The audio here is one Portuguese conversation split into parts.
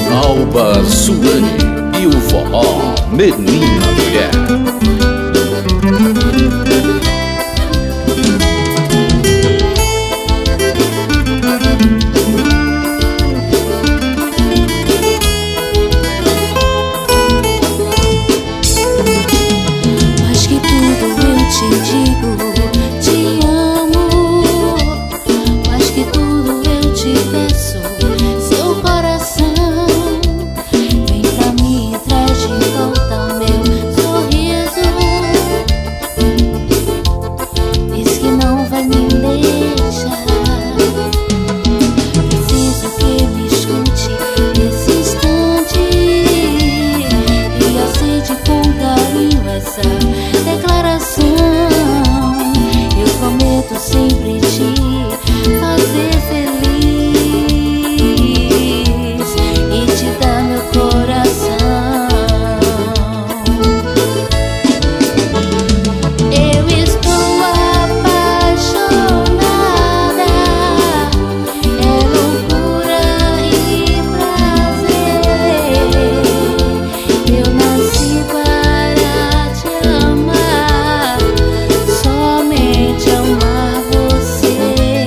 Alba Suane e o forró Menina Mulher. Mais que tudo eu te digo, te amo. Mais que tudo eu te peço, seu coração. Vem pra mim e traz de volta o meu sorriso. Diz que não vai me deixar. Preciso que me escute nesse instante e aceite com carinho essa declaração. Eu prometo sempre te fazer feliz e te dar meu coração. Eu estou apaixonada, é loucura e prazer. Eu nasci para te amar, somente amar você.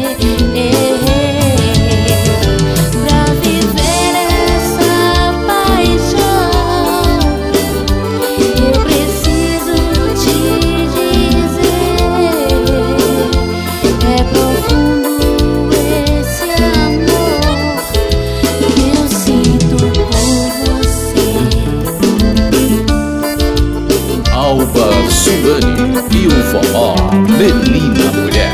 Pra viver essa paixão, eu preciso te dizer: é profundo esse amor que eu sinto por você. Alba Suane e o forró Menina Mulher.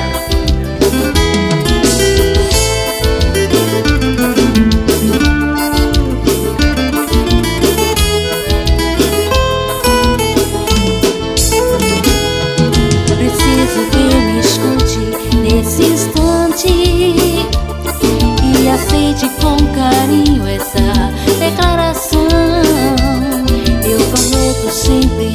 Preciso que me escute nesse instante e aceite com carinho essa declaração. Eu prometo sempre